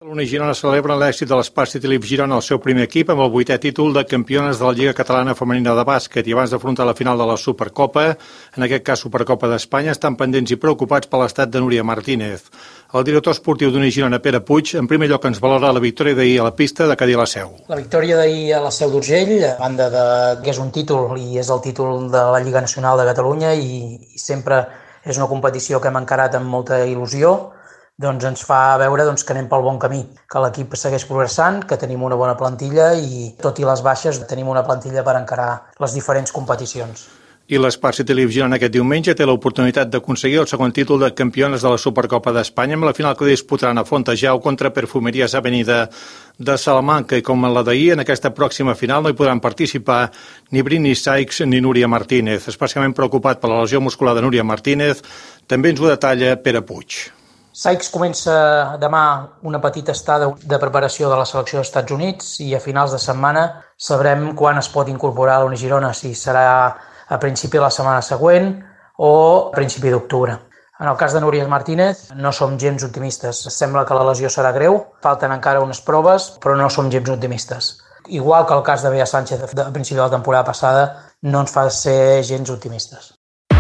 Barcelona i Girona celebren l'èxit de l'Spark City Leap Girona, el seu primer equip, amb el 8è títol de campiones de la Lliga Catalana Femenina de Bàsquet, i abans d'afrontar la final de la Supercopa, en aquest cas Supercopa d'Espanya, estan pendents i preocupats per l'estat de Núria Martínez. El director esportiu d'Uni Girona, Pere Puig, en primer lloc ens valora la victòria d'ahir a la pista de Cadí la Seu. La victòria d'ahir a la Seu d'Urgell, a banda de que és un títol i és el títol de la Lliga Nacional de Catalunya i sempre és una competició que hem encarat amb molta il·lusió, doncs ens fa veure que anem pel bon camí, que l'equip segueix progressant, que tenim una bona plantilla i, tot i les baixes, tenim una plantilla per encarar les diferents competicions. I l'Spark City Leap Girona aquest diumenge té l'oportunitat d'aconseguir el segon títol de campiones de la Supercopa d'Espanya amb la final que disputaran a Fontejau contra Perfumeries Avenida de Salamanca, i com en la d'ahir, en aquesta pròxima final no hi podran participar ni Britney Sykes ni Núria Martínez. Especialment preocupat per la lesió muscular de Núria Martínez, també ens ho detalla Pere Puig. Sykes comença demà una petita estada de preparació de la selecció dels Estats Units i a finals de setmana sabrem quan es pot incorporar a l'Uni Girona, si serà a principi de la setmana següent o a principi d'octubre. En el cas de Núria Martínez no som gens optimistes. Sembla que la lesió serà greu, falten encara unes proves, però no som gens optimistes. Igual que el cas de Bea Sánchez a principi de la temporada passada, no ens fa ser gens optimistes.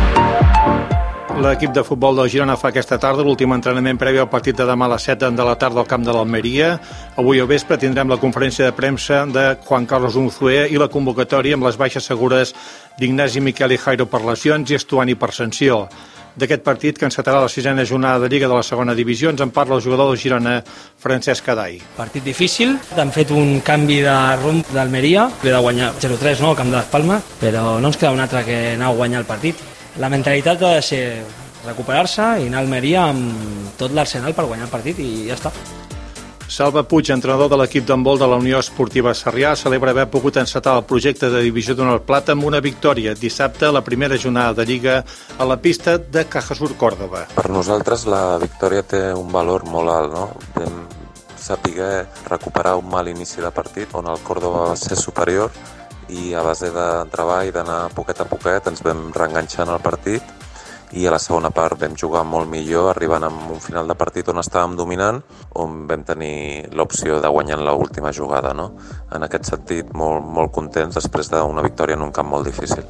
L'equip de futbol del Girona fa aquesta tarda l'últim entrenament previ al partit de demà a les 7 de la tarda al camp de l'Almeria. Avui al vespre tindrem la conferència de premsa de Juan Carlos Unzué i la convocatòria amb les baixes segures d'Ignasi Miquel i Jairo per lesions i Estuani per sanció. D'aquest partit, que encetarà la 6a jornada de Lliga de la segona divisió, ens en parla el jugador del Girona, Francesc Cadai. Partit difícil, han fet un canvi de rumb d'Almeria, ve de guanyar 0-3 al camp de les Palmes, però no ens queda un altre que anar a guanyar el partit. La mentalitat ha de ser recuperar-se i anar a Almeria amb tot l'arsenal per guanyar el partit i ja està. Salva Puig, entrenador de l'equip d'handbol de la Unió Esportiva Sarrià, celebra haver pogut encetar el projecte de divisió d'honor plata amb una victòria dissabte a la primera jornada de Lliga a la pista de Cajasur, Còrdova. Per nosaltres la victòria té un valor molt alt, no? Vam saber recuperar un mal inici de partit on el Còrdova va ser superior i a base de treball, d'anar poquet a poquet, ens vam reenganxar en el partit i a la segona part vam jugar molt millor, arribant a un final de partit on estàvem dominant, on vam tenir l'opció de guanyar en l'última jugada, no? En aquest sentit, molt contents després d'una victòria en un camp molt difícil.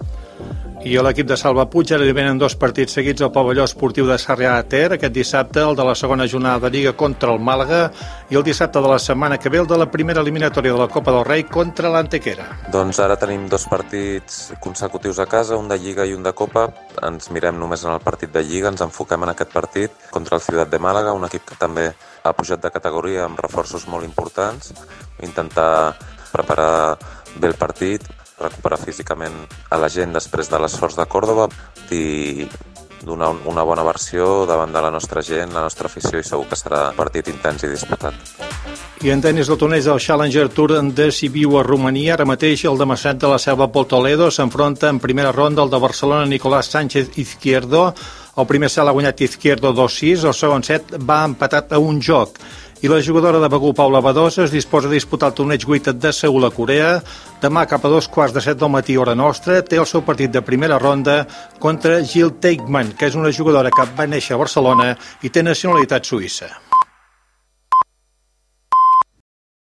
I a l'equip de Salva Puig ara li venen 2 partits seguits al pavelló esportiu de Sarrià de Ter, aquest dissabte el de la segona jornada de Lliga contra el Màlaga i el dissabte de la setmana que ve el de la primera eliminatòria de la Copa del Rei contra l'Antequera. Doncs ara tenim 2 partits consecutius a casa, un de Lliga i un de Copa. Ens mirem només en el partit de Lliga, ens enfoquem en aquest partit contra el Ciutat de Màlaga, un equip que també ha pujat de categoria amb reforços molt importants, intentar preparar bé el partit, recuperar físicament a la gent després de l'esforç de Còrdova i donar una bona versió davant de la nostra gent, la nostra afició, i segur que serà un partit intens i disputat. I en tenis, el torneig del Challenger Tour de Sibiu a Romania, ara mateix el Damascet de la Selva Pol Toledo s'enfronta en primera ronda el de Barcelona Nicolás Sánchez Izquierdo. El primer set l'ha guanyat Izquierdo 2-6, el segon set va empatat a un joc. I la jugadora de Begú, Paula Badosa, es disposa a disputar el torneig Wita de Seul a Corea. Demà, cap a 2:15 del matí, hora nostra, té el seu partit de primera ronda contra Jill Teichmann, que és una jugadora que va néixer a Barcelona i té nacionalitat suïssa.